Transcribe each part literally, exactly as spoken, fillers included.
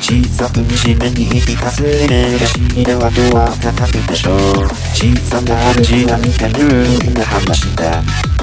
小さく惨めに息かせねがしではドア叩くでしょう。小さな主は見てるな話だ。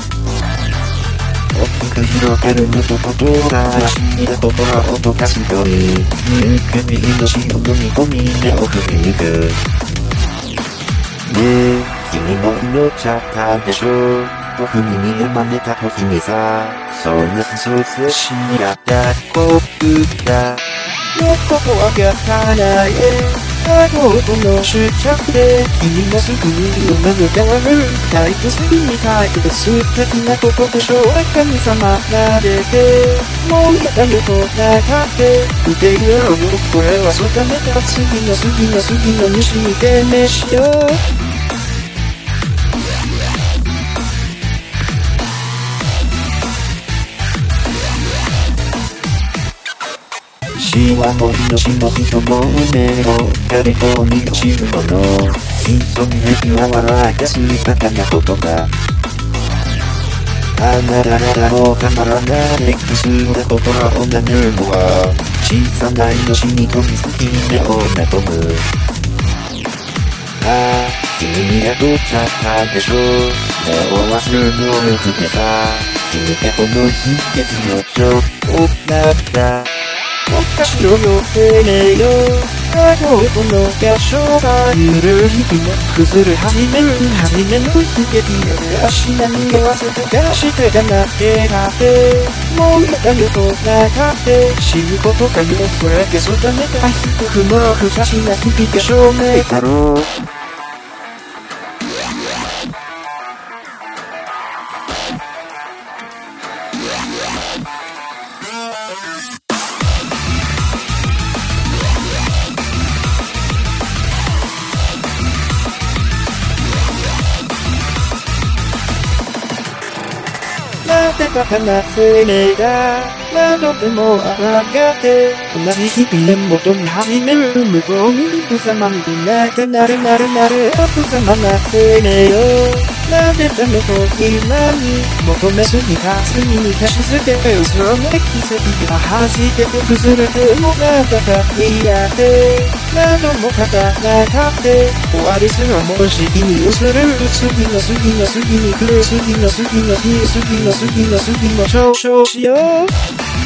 大きく広げることとどうだらしいで心を溶かすようにゆっくり命を飲み込み目を振り抜く。ねえ君も祈っちゃったでしょ。僕に見えまねた時にさ、そんなそうせしやったこくだ。もっと怖がらないあの子の執着で君もすぐに生まれ変わるタイプすぎみたいで素敵なことでしょう。神様なれてもうやだよとなかって見ていようよ。これはそうだめだ。次の次の次の虫にてめしよう。死はも命の人も運命を誰とに落ちるもの。潜み壁は笑い出すバカなことがあなたらもうたまらないくすんだ心をなめるのは小さな命に飛びつき目をめとむ。ああ君に宿っちゃったでしょ。目を忘れる能力でさ君がこの日月のちょっとなったおかしろよせねよ。あの子の合唱さゆる日々も崩れ始める初めの日月よ。足並み合わせて出してがなってたってもうやだよとなかって死ぬことかよ。それでそうだめた人不毛不写真な日々が証明だろう。なんてバカな青年だ。何度でも上がって同じ日々で元に始める無謀に無様になってなれなれなれ無様な青年よ。なんでダメと今に求めすぎた罪に消し捨て嘘めき奇跡が弾けて崩れてもなんだか嫌で何度も肩が立って終わりすらもし君をする次の次の次に来る次の次の日次の次の次も少々しよう。